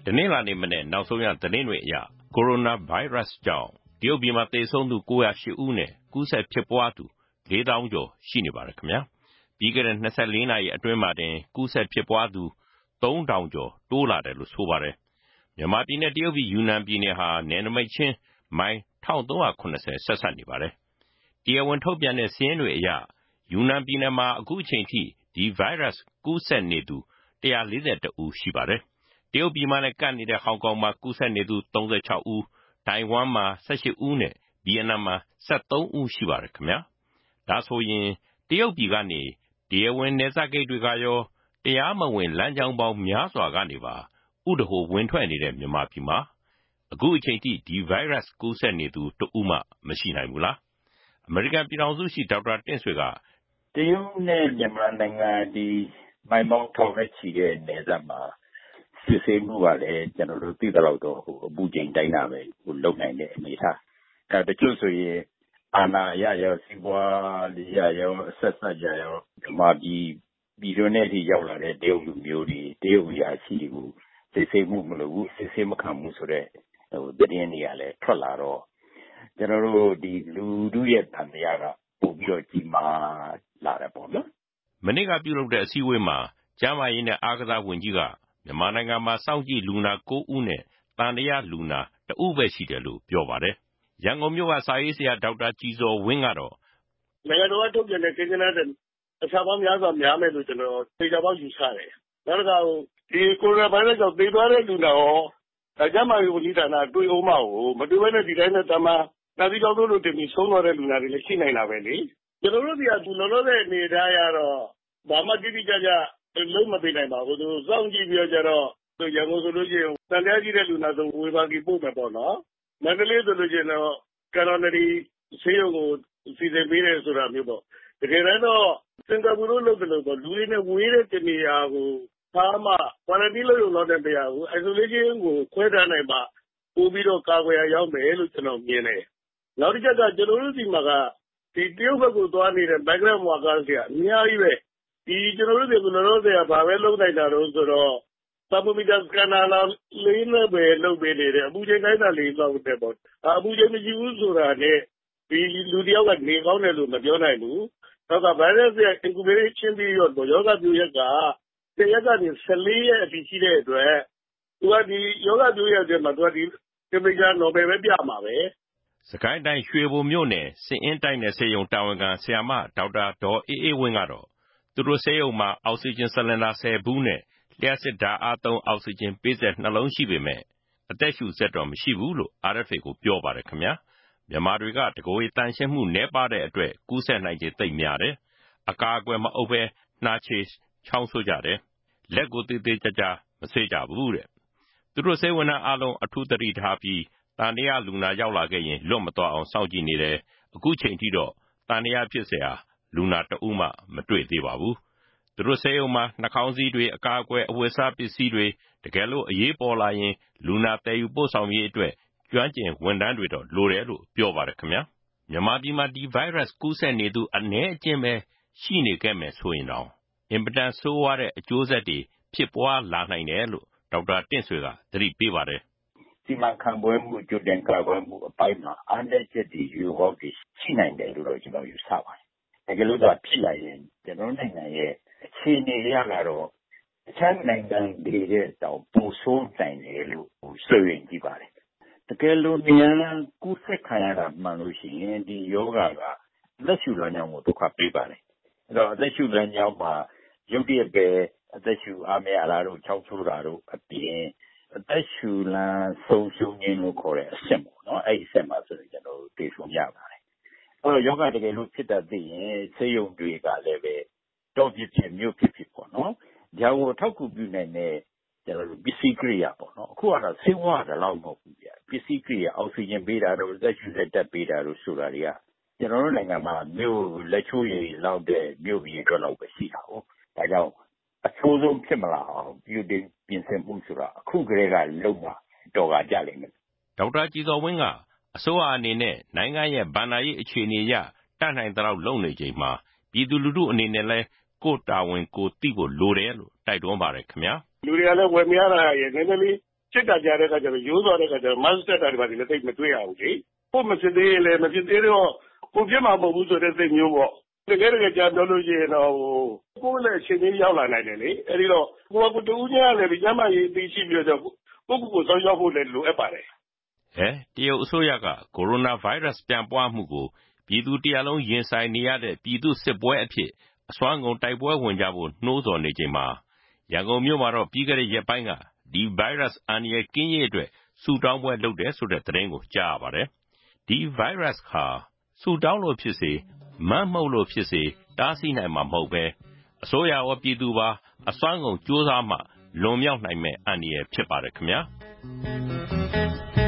တနင်္လာနေ့မနေ့နောက်ဆုံးရသတင်းတွေအရကိုရိုနာဗိုင်းရပ်စ်ကြောင့်တရုတ်ပြည်မှာသေဆုံးသူ908ဦးနဲ့ကူးစက်ဖြစ်ပွားသူ4000ကျော်ရှိနေပါတယ်ခင်ဗျာပြီးခဲ့တဲ့24နာရီအတွင်းမှာတင်ကူးစက်ဖြစ်ပွားသူ3000ကျော်တိုးလာတယ်လို့ဆိုပါတယ်မြန်မာပြည်နဲ့တရုတ်ပြည်ယူနန်ပြည်နယ်ဟာနယ်နိမိတ်ချင်းမိုင်1380ဆက်ဆက်နေပါတယ်တရားဝင်ထုတ်ပြန်တဲ့စာရင်းတွေအရယူနန်ပြည်နယ်မှာအခုအချိန်ထိဒီဗိုင်းရပ်စ်ကူးစက်နေသူ141ဦးရှိပါတယ်တရုတ်ပြည်မှာလည်းကပ်နေတဲ့ဟောင်ကောင်မှာကူးစက်နေသူ36ဦးတိုင်ဝမ်မှာ18ဦးနဲ့ဗီယက်နမ်မှာ73ဦးရှိပါတယ်ခင်ဗျာဒါဆိုရင်တရုတ်ပြည်ကနေတရားဝင်နယ်စပ်ဂိတ်တွေကရောတရားမဝင်လမ်းကြောင်းပေါင်းများစွာကနေပါဥဒဟိုဝင်ထွက်နေတဲ့မြန်မာပြည်မှာအခုအချိန်ထိဒီဗိုင်းရပ်စ်ကူးစက်နေသူတဦးမှမရှိနိုင်ဘူးလားအမေရိကန်ပြည်ထောင်စုရှိဒေါက်တာတင့်ဆွေကတရုတ်နဲ့မြန်မာနိုင်ငံဒီမိုင်မောင်းထောင်နဲ့ချီတဲ့နယ်စပ်မှာစစ်ဆေးမှုကလည်းကျွန်တော်တို့သိသလောက်တော့အပူချိန်တိုင်းတာပဲလုံနိုင်တဲ့အနေအထားအဲတချို့ဆိုရင်အာဏာရရောစီးပွားရေးရရောဆက်ဆက်ရရောမြန်မာပြည်တွင်းနဲ့ထိရောက်လာတဲ့တရုတ်လူမျိုးတွေတရုတ်ရာရှိတွေကိုစစ်ဆေးမှုမလုပ်ဘူးစစ်ဆေးမခံဘူးဆိုတော့သတင်းတွေကလည်းထွက်လာတော့ကျွန်တော်တို့ဒီလူတို့ရဲ့တန်တရားကပို့ပြီးတော့ကြီးမားလာတယ်ပေါ့နော်မနေ့ကပြုလုပ်တဲ့အစည်းအဝေးမှာကျန်းမာရေးနဲ့အားကစားဝန်ကြီးကမြန်မာနိုင်ငံမှာစောင့်ကြည့်လူနာ9ဦးနဲ့တန်တရားလူနာ1ဦးပဲရှိတယ်လို့ပြောပါတယ်ရန်ကုန်မြို့ကစာရေးဆရာဒေါက်တာကြည်ဇော်ဝင်းကတော့နိုင်ငံတော်ကထုတ်ပြန်တဲ့ကိန်းဂဏန်းတဲ့အခြားပေါင်းများစွာများမယ်လို့ကျွန်တော်သိကြပေါက်ယူဆတယ်နောက်တစ်ခါဒီကိုရိုနာဗိုင်းရပ်စ်ကြောင့်သေသွားတဲ့လူနာရောကျန်းမာရေးဝန်ကြီးဌာနတွေ့အောင်မဟုတ်မတွေ့ဘဲနဲ့ဒီတိုင်းနဲ့တမန်နာသီကြောင့်တို့တင်ပြီးဆုံးသွားတဲ့လူနာတွေလည်းရှိနိုင်တာပဲလေကျွန်တော်တို့ဒီကသူလောလောဆယ်အနေထားရတော့ဘာမှတိတိကျကျလုံးမပေးနိုင်ပါဘူးသူစောင့်ကြည့်ပြီးတော့ကြတော့ရန်ကုန်ဆိုလို့ရှိရင်တန်တရားကြီးတဲ့လူနာဆိုဝေဘာဂီပို့မယ်ပေါ့နော်မန္တလေးဆိုလို့ရှိရင်တော့ကာရိုနာရီဆေးရုံကိုစီစဉ်ပေးတယ်ဆိုတာမျိုးပေါ့တကယ်တမ်းတော့စင်ကာပူတို့လုပ်တယ်လို့ပေါ့လူတွေနဲ့ဝေးတဲ့တနေရာကိုသားမှကွာရန်တင်းလုပ်ရုံတော့တဲ့တရားကို isolation ကိုခွဲထားနိုင်မှပို့ပြီးတော့ကာကွယ်ရရောက်မယ်လို့ကျွန်တော်မြင်တယ်နောက်တစ်ချက်ကကျွန်တော်တို့ဒီမှာကဒီတရုတ်ဘက်ကိုသွားနေတဲ့ migrant workers တွေအများကြီးပဲဒီကျွန်တော်တို့ဒီလောလောဆယ်ကဘာပဲလုပ်နိုင်တာတော့ဆိုတော့သာမိုမီတာစကန်နာလာလေးနဲ့ပဲလုပ်ပေးနေတယ်အပူချိန်တိုင်းတာလေးလောက်တဲ့ပေါ့အပူချိန်မရှိဘူးဆိုတာနဲ့ဒီလူတယောက်ကနေကောင်းတယ်လို့မပြောနိုင်ဘူးနောက်ကဗိုင်းရပ်စ်ရဲ့ incubation period ပေါ့ယောဂပြိုရက်က10ရက်ကနေ14ရက်အထိရှိတဲ့အတွက်သူကဒီယောဂပြိုရက်အတွင်းမှာသူကဒီ temperature normal ပဲပြမှာပဲစကိုင်းတိုင်းရွှေဘိုမြို့နယ်စင်အင်းတိုက်နယ်ဆေးရုံတာဝန်ခံဆရာမဒေါက်တာဒေါ်အေးဝင်းကတော့သူတို့ဆေးရုံမှာအောက်ဆီဂျင်ဆလင်ဒါ10ဘူးနဲ့လျှပ်စစ်ဓာတ်အားသုံးအောက်ဆီဂျင်ပေးစက်နှလုံးရှိပေမဲ့အသက်ရှူစက်တော့မရှိဘူးလို့ RFA ကိုပြောပါတယ်ခင်ဗျာမြန်မာတွေကတကိုယ်တန်ရှင်းမှုနည်းပါးတဲ့အတွက်ကူးစက်နိုင်ခြေသိပ်များတယ်အကာအကွယ်မအုပ်ပဲနှာချေချောင်းဆိုးကြတယ်လက်ကိုသေးသေးကြကြမဆေးကြဘူးတဲ့သူတို့ဆေးဝန်ထမ်းအားလုံးအထူးသတိထားပြီးတန်တရားလူနာရောက်လာခဲ့ရင်လွတ်မသွားအောင်စောင့်ကြည့်နေတယ်အခုချိန်ထိတော့တန်တရားဖြစ်เสียလူနာတဦးမှမတွေ့သေးပါဘူးသူတို့ဆေးရုံမှာနှာခေါင်းစည်းတွေအကာအကွယ်အဝတ်စားပစ္စည်းတွေတကယ်လို့အရေးပေါ်လာရင်လူနာတည်ယူပို့ဆောင်ရေးအတွက်ကျွမ်းကျင်ဝန်ထမ်းတွေတော့လိုတယ်လို့ပြောပါတယ်ခင်ဗျာမြန်မာပြည်မှာဒီဗိုင်းရပ်စ်ကူးစက်နေသူအနည်းအကျဉ်းပဲရှိနေခဲ့မယ်ဆိုရင်တော့အင်ပတန်ဆိုးဝါးတဲ့အကျိုးဆက်တွေဖြစ်ပွားလာနိုင်တယ်လို့ဒေါက်တာတင့်ဆွေကသတိပေးပါတယ်စီမံခန့်ခွဲမှုကြိုတင်ကာကွယ်မှုအပိုင်းမှာအားနည်းချက်တွေယူဟောပြီးရှိနိုင်တယ်လို့တော့ကျွန်တော်ယူဆပါတယ်တကယ်လို့သာဖြစ်လာရင်ကျွန်တော်နိုင်ငံရဲ့အခြေအနေရကတော့အချမ်းနိုင်ငံတွေတဲ့တောင်ပိုဆိုးနိုင်တယ်လို့ဆိုရင်ကြည့်ပါတယ်တကယ်လို့မြန်ကူးစက်ခံရတာမှန်လို့ရှိရင်ဒီယောဂကလက်ရှုလမ်းကြောင်းကိုဒုက္ခပေးပါတယ်အဲ့တော့လက်ရှုလမ်းကြောင်းမှာရုပ်တရက်ပဲအသက်ရှူအားမရတာတို့ချောင်းဆိုးတာတို့အပြင်အသက်ရှူလမ်းဆုံးရှုံးခြင်းလို့ခေါ်တဲ့အဆင့်ပေါ့နော်အဲ့ဒီအဆင့်မှာဆိုရင်ကျွန်တော်တို့သိဆုံးရပါတယ်အဲ့တော့ယောဂတကယ်လို့ဖြစ်တတ်သိရင်ဆေးရုံတွေကလည်းပဲတော့ဖြစ်မြို့ဖြစ်ပေါ့နော်ဒါကိုထောက်ကူပြုနိုင်တဲ့ကျွန်တော်တို့ပစ္စည်းကိရိယာပေါ့နော်အခုကတော့ဆေးဝါးတော့မဟုတ်ဘူးဗျပစ္စည်းကိရိယာအောက်ဆီဂျင်ပေးတာတို့လက်ရှူလက်တက်ပေးတာတို့ဆိုတာတွေကကျွန်တော်တို့နိုင်ငံမှာမြို့လက်ချိုးရည်လောက်တဲ့မြို့ပြည်အတွက်လောက်ပဲရှိတာဟုတ်ဒါကြောင့်အဆိုးဆုံးဖြစ်မလာအောင်ပြုတင်ပြင်ဆင်မှုဆိုတာအခုကလေးကလုံးဝတော်ကကြလိမ့်မယ်ဒေါက်တာကြည်စော်ဝင်းကအစိုးရအနေနဲ့နိုင်ငံရဲ့ဗန္ဒာရေးအခြေအနေအရတတ်နိုင်တဲ့လောက်လုပ်နေချိန်မှာပြည်သူလူထုအနေနဲ့လဲကိုယ်တာဝန်ကိုသိဖို့လိုတယ်လို့တိုက်တွန်းပါတယ်ခင်ဗျာလူတွေကလည်းဝယ်မရတာရဲ့နည်းနည်းလေးဖြစ်တာကြတဲ့အခါကျတော့ရိုးသွားတဲ့အခါကျတော့ mask တက်တာတွေပါလည်းသိမတွေ့ရဘူးလေကိုမဖြစ်သေးရင်လည်းမဖြစ်သေးတော့ကိုဖြစ်မှာမဟုတ်ဘူးဆိုတဲ့စိတ်မျိုးပေါ့တကယ်ကြာပြောလို့ရှိရင်တော့ကိုယ်လည်းအချိန်ကြီးရောက်လာနိုင်တယ်လေအဲဒီတော့ကိုတူးညာလည်းဒီကျမ်းမာရေးသိရှိပြီးတော့ကိုစောင့်ရှောက်ဖို့လည်းလိုအပ်ပါတယ်တရုတ်အစိုးရကကိုရိုနာဗိုင်းရပ်စ်ပြန့်ပွားမှုကိုပြည်သူတစ်ရပ်လုံးရင်ဆိုင်နေရတဲ့ပြည်သူစစ်ပွဲအဖြစ်အစွမ်းကုန်တိုက်ပွဲဝင်ကြဖို့နှိုးဆော်နေချိန်မှာရန်ကုန်မြို့မှာတော့ပြီးခဲ့တဲ့ရက်ပိုင်းကဒီဗိုင်းရပ်စ်အန္တရာယ်ကင်းရေးအတွက်ဆုတောင်းပွဲလုပ်တယ်ဆိုတဲ့သတင်းကိုကြားရပါတယ်။ဒီဗိုင်းရပ်စ်ဟာဆုတောင်းလို့ဖြစ်စေမတ်မှုတ်လို့ဖြစ်စေတားဆီးနိုင်မှာမဟုတ်ပဲအစိုးရရောပြည်သူပါအစွမ်းကုန်ကြိုးစားမှလွန်မြောက်နိုင်မယ့်အန္တရာယ်ဖြစ်ပါတယ်ခင်ဗျာ။